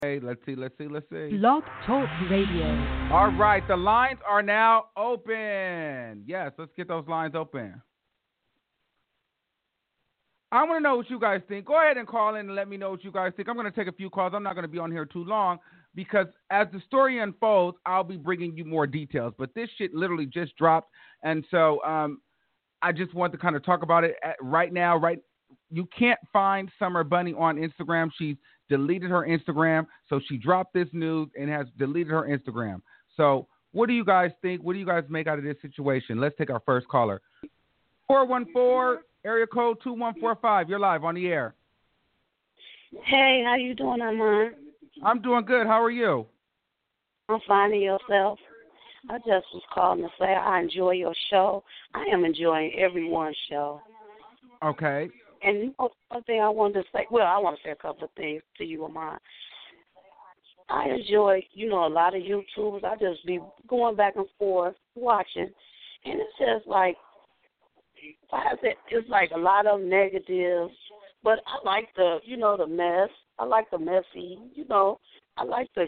Hey, let's see. Blog Talk Radio. All right, the lines are now open. Yes, let's get those lines open. I want to know what you guys think. Go ahead and call in and let me know what you guys think. I'm going to take a few calls. I'm not going to be on here too long because as the story unfolds, I'll be bringing you more details. But this shit literally just dropped, and so I just want to kind of talk about it right now. You can't find Summer Bunny on Instagram. She's deleted her Instagram, so she dropped this news and has deleted her Instagram. So what do you guys think? What do you guys make out of this situation? Let's take our first caller. 414, area code 2145. You're live on the air. Hey, how you doing, Armand? I'm doing good. How are you? I'm finding yourself. I just was calling to say I enjoy your show. I am enjoying everyone's show. Okay. And one thing I wanted to say, I want to say a couple of things to you, Armand. I enjoy, a lot of YouTubers. I just be going back and forth watching, and it's just like, it's like a lot of negatives, but I like the mess. I like the messy, I like the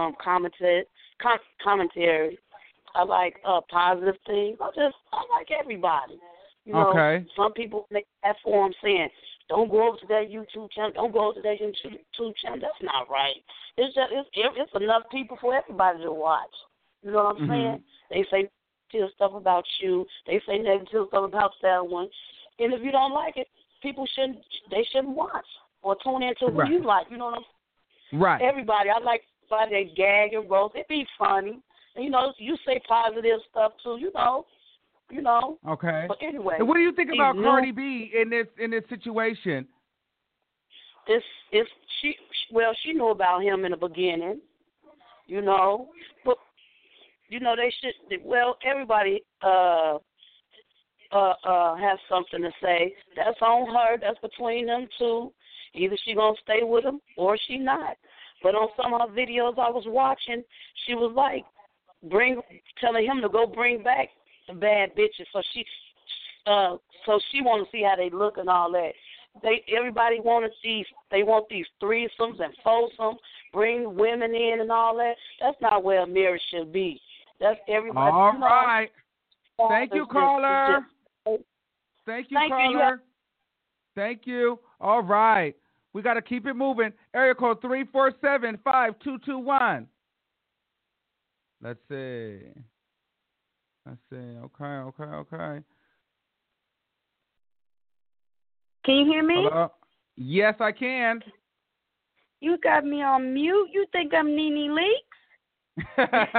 commentary. I like positive things. I like everybody. Okay. Some people make platforms saying, don't go over to that YouTube channel, don't go over to that YouTube channel. That's not right. It's enough people for everybody to watch. You know what I'm saying? They say negative stuff about you. They say negative stuff about that one. And if you don't like it, people shouldn't watch or tune into who you like. You know what I'm saying? Right. Everybody. I like somebody that gag and roast. It be funny. And, you say positive stuff too, Okay. But anyway. And what do you think about Cardi B in this situation? She knew about him in the beginning, but they should. Well, everybody has something to say. That's on her. That's between them two. Either she gonna stay with him or she not. But on some of her videos I was watching, she was like, telling him to go bring back the bad bitches. So she want to see how they look and all that. Everybody want these threesomes and foursomes, bring women in and all that. That's not where a marriage should be. That's everybody. All right. Thank you, caller. Thank you, caller. Thank you. All right. We got to keep it moving. Area code 347-5221. Let's see. Okay. Can you hear me? Hello? Yes, I can. You got me on mute. You think I'm Nene Leakes?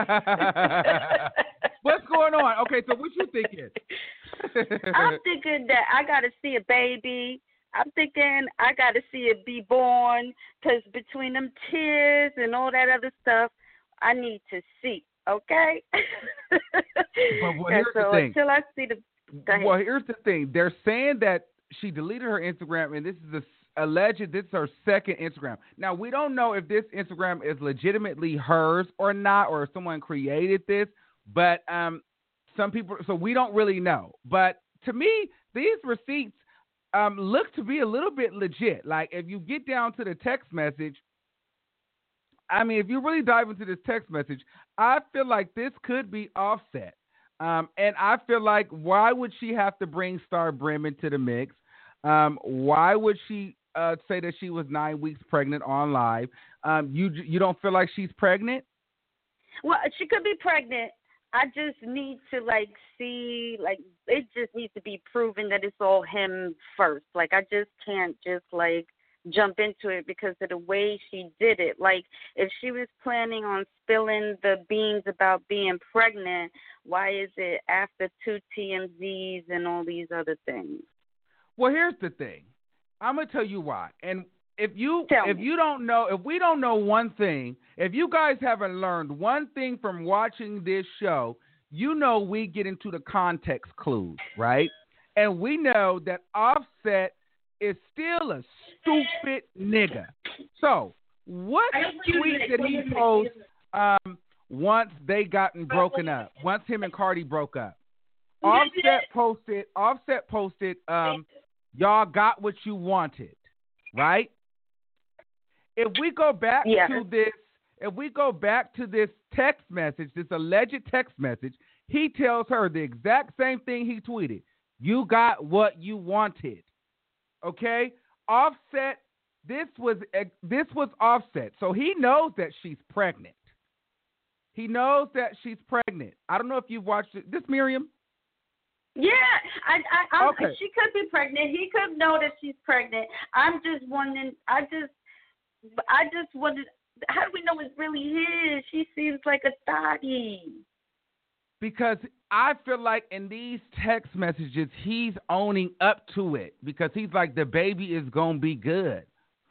What's going on? Okay, so what you thinking? I'm thinking that I got to see a baby. I'm thinking I got to see it be born because between them tears and all that other stuff, I need to see. Okay. But here's the thing. Until I see Well, here's the thing. They're saying that she deleted her Instagram, and this is this is her second Instagram. Now, we don't know if this Instagram is legitimately hers or not, or if someone created this. But some people, so we don't really know. But to me, these receipts look to be a little bit legit. Like if you get down to the text message. I mean, if you really dive into this text message, I feel like this could be Offset. And I feel like why would she have to bring Star Brim into the mix? Why would she say that she was 9 weeks pregnant on live? You don't feel like she's pregnant? Well, she could be pregnant. I just need to see, it just needs to be proven that it's all him first. Like I just can't just jump into it because of the way she did it. Like, if she was planning on spilling the beans about being pregnant, why is it after 2 TMZs and all these other things? Well, here's the thing. I'm going to tell you why. And if we don't know one thing, if you guys haven't learned one thing from watching this show, we get into the context clues, right? And we know that Offset is still a stupid nigga. So, what tweet did he post once they gotten broken up? Once him and Cardi broke up? Offset posted, y'all got what you wanted, right? if we go back Yeah. to this, if we go back to this text message, this alleged text message, he tells her the exact same thing he tweeted. You got what you wanted. Okay? Offset, this was Offset. So he knows that she's pregnant. He knows that she's pregnant. I don't know if you've watched it. This Miriam? Yeah, Okay. She could be pregnant. He could know that she's pregnant. I'm just wondering. I just wondered. How do we know it's really his? She seems like a thotty. Because I feel like in these text messages, he's owning up to it because he's like, the baby is going to be good.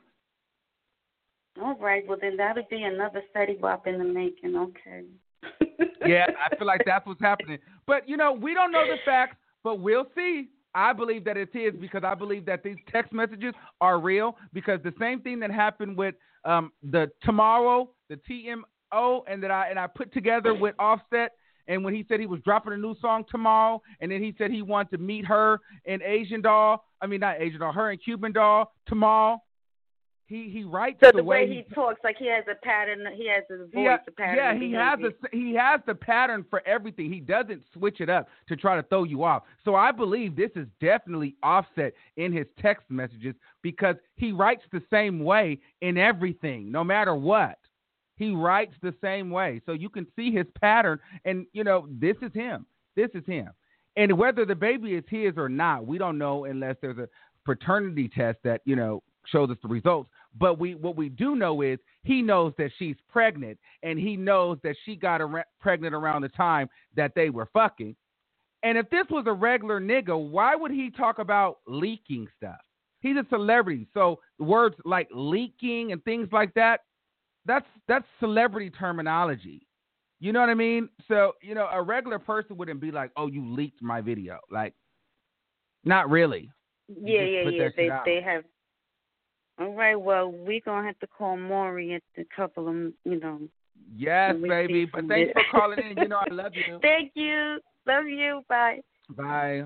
All right, well, then that would be another steady bop in the making. Okay. Yeah, I feel like that's what's happening. But, we don't know the facts, but we'll see. I believe that it's his because I believe that these text messages are real because the same thing that happened with the Tomorrow, the TMO, and I put together with Offset, and when he said he was dropping a new song tomorrow, and then he said he wanted to meet her and her and Cuban Doll tomorrow. He writes so the way he talks, like he has a pattern. He has his voice, a pattern. Yeah, he has the pattern for everything. He doesn't switch it up to try to throw you off. So I believe this is definitely Offset in his text messages because he writes the same way in everything, no matter what. He writes the same way. So you can see his pattern, and, this is him. This is him. And whether the baby is his or not, we don't know unless there's a paternity test that, shows us the results. But what we do know is he knows that she's pregnant, and he knows that she got pregnant around the time that they were fucking. And if this was a regular nigga, why would he talk about leaking stuff? He's a celebrity, so words like leaking and things like that, that's celebrity terminology. You know what I mean? So, a regular person wouldn't be like, oh, you leaked my video. Like, not really. Yeah. They have. All right, well, we're going to have to call Maury at the couple of, Yes, baby. But thanks for calling in. I love you. Thank you. Love you. Bye. Bye.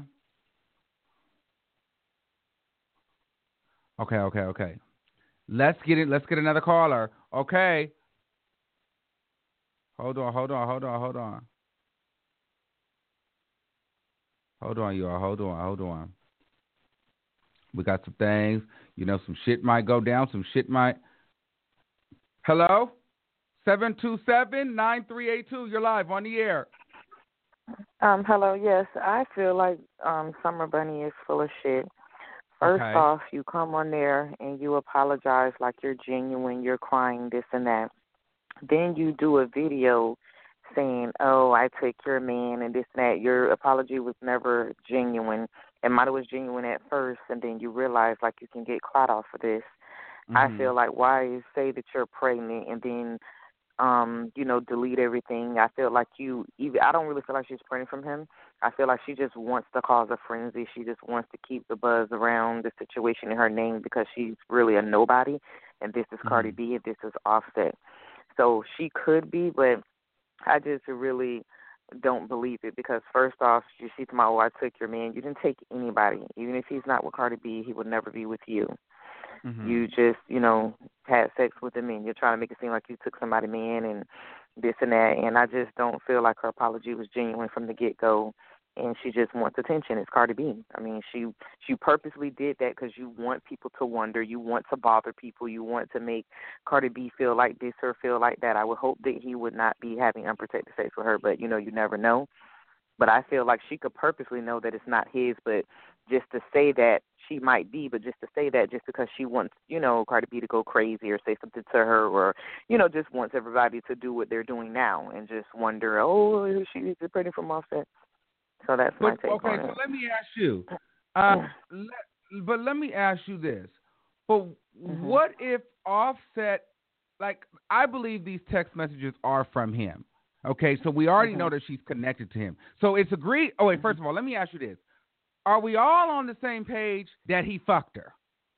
Okay. Let's get another caller. Okay. Hold on. Hold on, y'all. Hold on. We got some things. Some shit might go down. Some shit might. Hello? 727-9382. You're live on the air. Hello. Yes, I feel like Summer Bunny is full of shit. First off, you come on there and you apologize like you're genuine, you're crying, this and that. Then you do a video saying, oh, I took your man and this and that. Your apology was never genuine. It might have was genuine at first, and then you realize, like, you can get clout off of this. Mm-hmm. I feel like why say that you're pregnant and then, delete everything. I feel like I don't really feel like she's pregnant from him. I feel like she just wants to cause a frenzy. She just wants to keep the buzz around the situation in her name because she's really a nobody, and this is Cardi B and this is Offset. So she could be, but I just really don't believe it because first off, you see tomorrow, I took your man. You didn't take anybody. Even if he's not with Cardi B, he would never be with you. Mm-hmm. You just, had sex with him and you're trying to make it seem like you took somebody's man and this and that. And I just don't feel like her apology was genuine from the get-go. And she just wants attention. It's Cardi B. I mean, she purposely did that because you want people to wonder. You want to bother people. You want to make Cardi B feel like this or feel like that. I would hope that he would not be having unprotected sex with her, but, you never know. But I feel like she could purposely know that it's not his, but just to say that she might be, but just to say that just because she wants, Cardi B to go crazy or say something to her or, just wants everybody to do what they're doing now and just wonder, oh, she's pregnant from Offset. So that's my take on it. So let me ask you, but let me ask you this. But what if Offset, like, I believe these text messages are from him. Okay, so we already know that she's connected to him. So it's agreed. Oh, wait, first of all, let me ask you this. Are we all on the same page that he fucked her?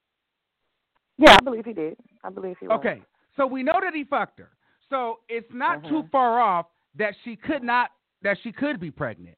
Yeah, I believe he did. I believe he was. Okay, so we know that he fucked her. So it's not too far off that she could be pregnant.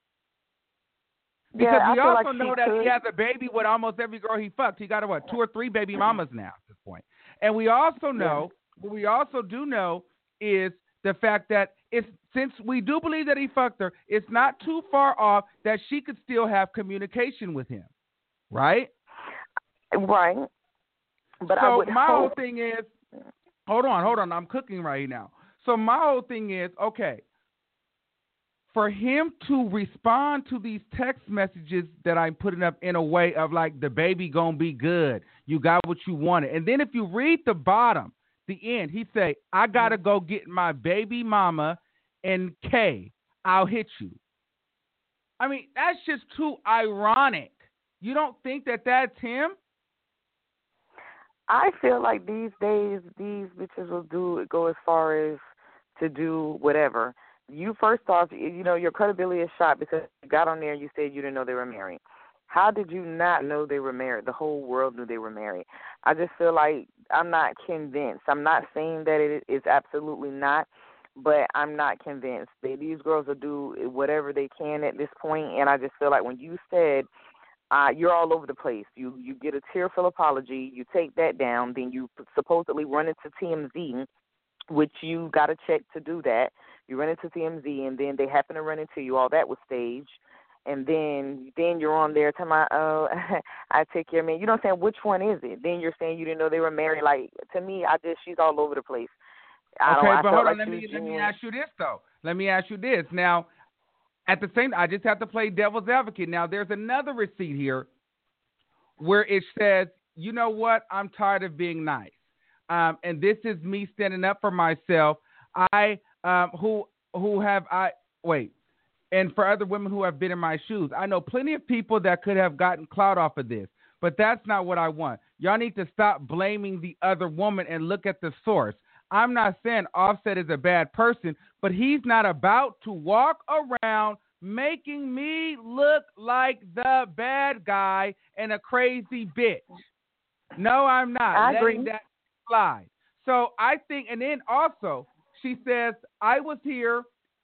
Because we also know that he has a baby with almost every girl he fucked. He got, 2 or 3 baby mamas now at this point. And we also know, what we also do know is the fact that since we do believe that he fucked her, it's not too far off that she could still have communication with him, right? Right. But so my whole thing is, hold on, I'm cooking right now. So my whole thing is, okay, for him to respond to these text messages that I'm putting up in a way of like, the baby gonna be good, you got what you wanted. And then if you read the bottom, the end, he say, I gotta go get my baby mama and K, I'll hit you. I mean, that's just too ironic. You don't think that that's him? I feel like these days, these bitches will go as far as to do whatever. You, first off, your credibility is shot because you got on there and you said you didn't know they were married. How did you not know they were married? The whole world knew they were married. I just feel like I'm not convinced. I'm not saying that it is absolutely not, but I'm not convinced. These girls will do whatever they can at this point, and I just feel like when you said you're all over the place, you get a tearful apology, you take that down, then you supposedly run into TMZ, which you got to check to do that. You run into TMZ, and then they happen to run into you. All that was staged. And then you're on there talking about, oh, I take care of me. You know what I'm saying? Which one is it? Then you're saying you didn't know they were married. Like, to me, she's all over the place. Okay, but hold on. Let me ask you this, though. Let me ask you this. Now, at the same time, I just have to play devil's advocate. Now, there's another receipt here where it says, you know what? I'm tired of being nice. And this is me standing up for myself. And for other women who have been in my shoes, I know plenty of people that could have gotten clout off of this, but that's not what I want. Y'all need to stop blaming the other woman and look at the source. I'm not saying Offset is a bad person, but he's not about to walk around making me look like the bad guy and a crazy bitch. No, I'm not. I agree. That slide. So I think, and then also she says, I was here.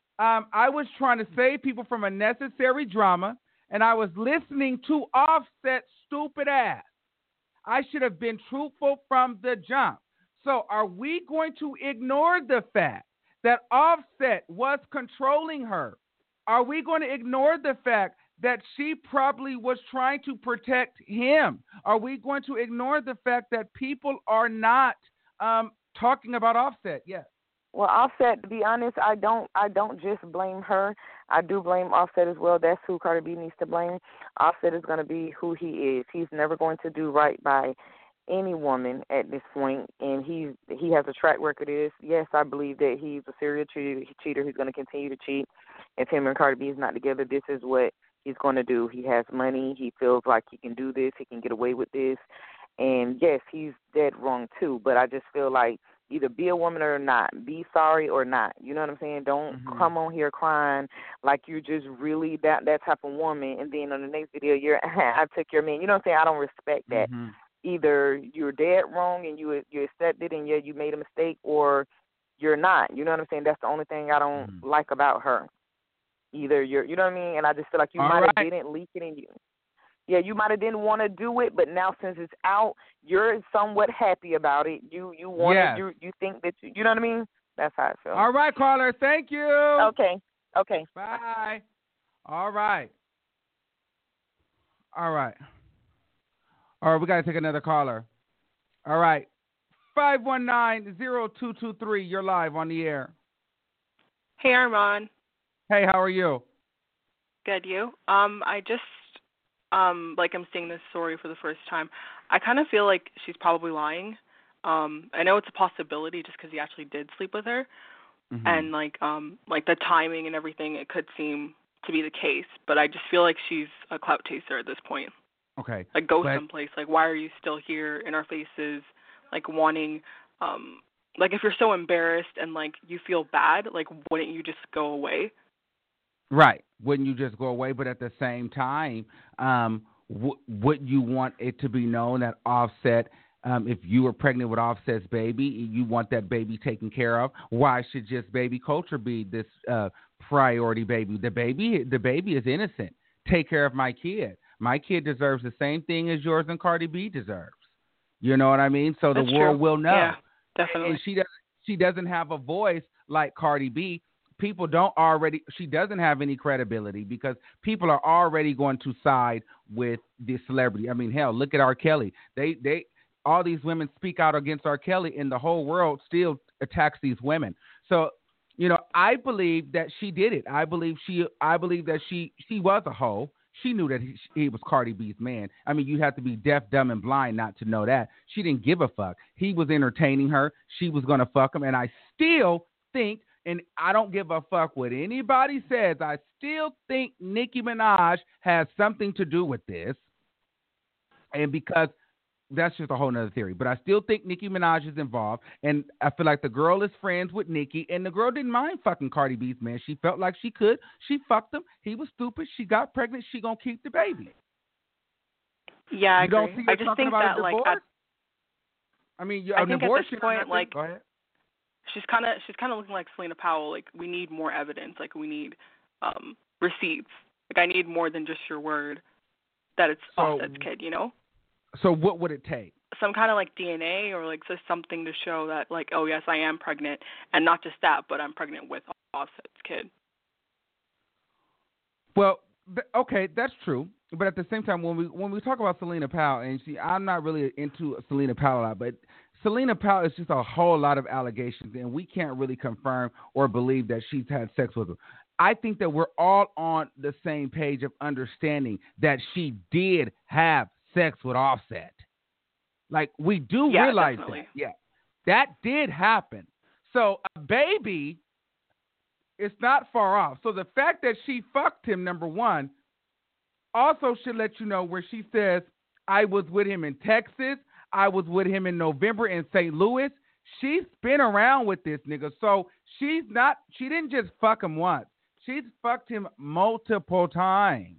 I was trying to save people from unnecessary drama, and I was listening to Offset's stupid ass. I should have been truthful from the jump. So are we going to ignore the fact that Offset was controlling her? Are we going to ignore the fact that she probably was trying to protect him? Are we going to ignore the fact that people are not talking about Offset? Yes. Well, Offset, to be honest, I don't just blame her. I do blame Offset as well. That's who Cardi B needs to blame. Offset is going to be who he is. He's never going to do right by any woman at this point, and he has a track record of this. Yes, I believe that he's a serial cheater. He's going to continue to cheat. If him and Cardi B is not together, this is what he's going to do. He has money. He feels like he can do this. He can get away with this. And, yes, he's dead wrong, too. But I just feel like either be a woman or not. Be sorry or not. You know what I'm saying? Don't come on here crying like you're just really that type of woman. And then on the next video, I took your man. You know what I'm saying? I don't respect that. Mm-hmm. Either you're dead wrong and you accept it and, yeah, you made a mistake, or you're not. You know what I'm saying? That's the only thing I don't like about her. Either you know what I mean? And I just feel like you might have didn't leak it in you. Yeah, you might have didn't want to do it, but now since it's out, you're somewhat happy about it. You want to, you think that, you know what I mean? That's how I feel. All right, caller. Thank you. Okay. Bye. All right. All right, we got to take another caller. All right. 519-0223. You're live on the air. Hey, Armand. Hey, how are you? Good, you? I just, I'm seeing this story for the first time. I kind of feel like she's probably lying. I know it's a possibility just because he actually did sleep with her. Mm-hmm. And, the timing and everything, it could seem to be the case. But I just feel like she's a clout chaser at this point. Okay. Go someplace. Why are you still here in our faces? Wanting, if you're so embarrassed and, you feel bad, wouldn't you just go away? Right. Wouldn't you just go away? But at the same time, would you want it to be known that Offset, if you were pregnant with Offset's baby, you want that baby taken care of? Why should just baby culture be this priority baby? The baby is innocent. Take care of my kid. My kid deserves the same thing as yours and Cardi B deserves. You know what I mean? So That's the world true. will know. Yeah, definitely. And she doesn't have a voice like Cardi B. She doesn't have any credibility because people are already going to side with the celebrity. I mean, hell, look at R. Kelly. All these women speak out against R. Kelly, and the whole world still attacks these women. So, I believe that she did it. I believe that she was a hoe. She knew that he was Cardi B's man. I mean, you have to be deaf, dumb, and blind not to know that. She didn't give a fuck. He was entertaining her. She was going to fuck him. And I still think, and I don't give a fuck what anybody says, I still think Nicki Minaj has something to do with this. And because that's just a whole nother theory. But I still think Nicki Minaj is involved. And I feel like the girl is friends with Nicki. And the girl didn't mind fucking Cardi B's man. She felt like she could. She fucked him. He was stupid. She got pregnant. She going to keep the baby. Yeah, I agree. Don't see her I just talking think about that, a like, divorce? I think at this point, like, go ahead. She's kind of looking like Selena Powell. Like, we need more evidence. Like, we need receipts. Like, I need more than just your word that it's Offset's kid, So what would it take? Some kind of like DNA or like just something to show that like, oh yes, I am pregnant, and not just that, but I'm pregnant with Offset's kid. Well, okay, that's true. But at the same time, when we talk about Selena Powell, and I'm not really into Selena Powell a lot, but Selena Powell is just a whole lot of allegations, and we can't really confirm or believe that she's had sex with him. I think that we're all on the same page of understanding that she did have sex with Offset. Like, we do realize definitely. that. Yeah, that did happen. So a baby is not far off. So the fact that she fucked him, number one, also should let you know where she says, I was with him in Texas. I was with him in November in St. Louis. She's been around with this nigga. So she didn't just fuck him once. She's fucked him multiple times.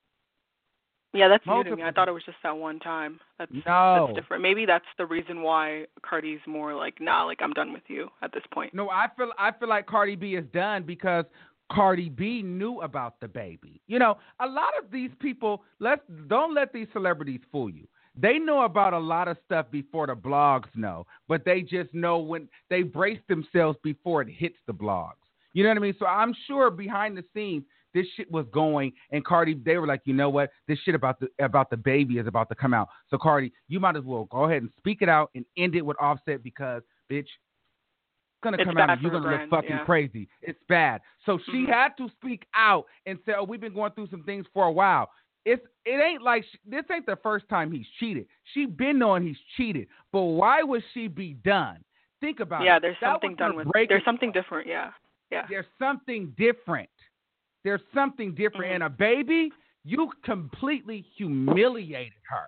Yeah, that's new to me. I thought it was just that one time. That's different. Maybe that's the reason why Cardi's more like, nah, like I'm done with you at this point. No, I feel like Cardi B is done because Cardi B knew about the baby. A lot of these people, don't let these celebrities fool you. They know about a lot of stuff before the blogs know, but they just know when they brace themselves before it hits the blogs. You know what I mean? So I'm sure behind the scenes, this shit was going, and Cardi, they were like, you know what? This shit about the baby is about to come out. So Cardi, you might as well go ahead and speak it out and end it with Offset because, bitch, it's gonna come out and you're gonna look fucking crazy. It's bad. So she had to speak out and say, oh, we've been going through some things for a while. It ain't like this ain't the first time he's cheated. She been knowing he's cheated, but why would she be done? Think about it. Yeah, there's something done with. There's something different. Yeah. There's something different. There's something different. And a baby, you completely humiliated her.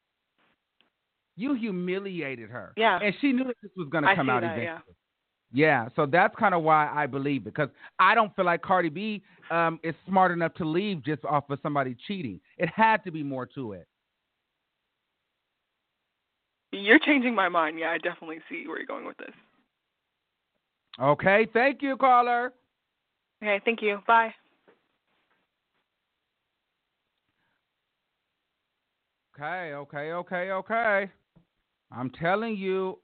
You humiliated her. Yeah. And she knew that this was going to come out eventually. Yeah. Yeah, so that's kind of why I believe it, because I don't feel like Cardi B is smart enough to leave just off of somebody cheating. It had to be more to it. You're changing my mind. Yeah, I definitely see where you're going with this. Okay, thank you, caller. Okay, thank you. Bye. Okay. I'm telling you.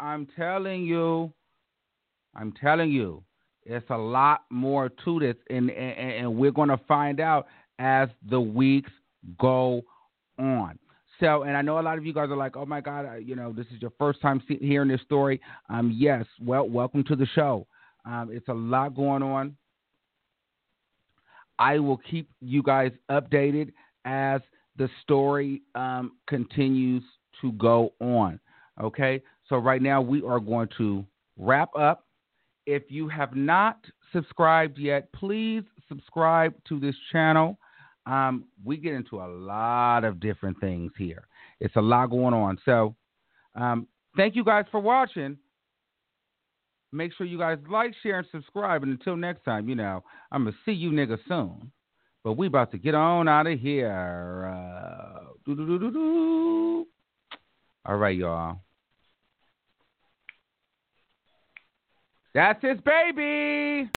It's a lot more to this, and we're going to find out as the weeks go on. So, and I know a lot of you guys are like, oh, my God, this is your first time hearing this story. Yes, well, welcome to the show. It's a lot going on. I will keep you guys updated as the story continues to go on. Okay, so right now we are going to wrap up. If you have not subscribed yet, please subscribe to this channel. We get into a lot of different things here. It's a lot going on. So thank you guys for watching. Make sure you guys like, share, and subscribe. And until next time, I'm going to see you niggas soon. But we about to get on out of here. All right, y'all. That's his baby.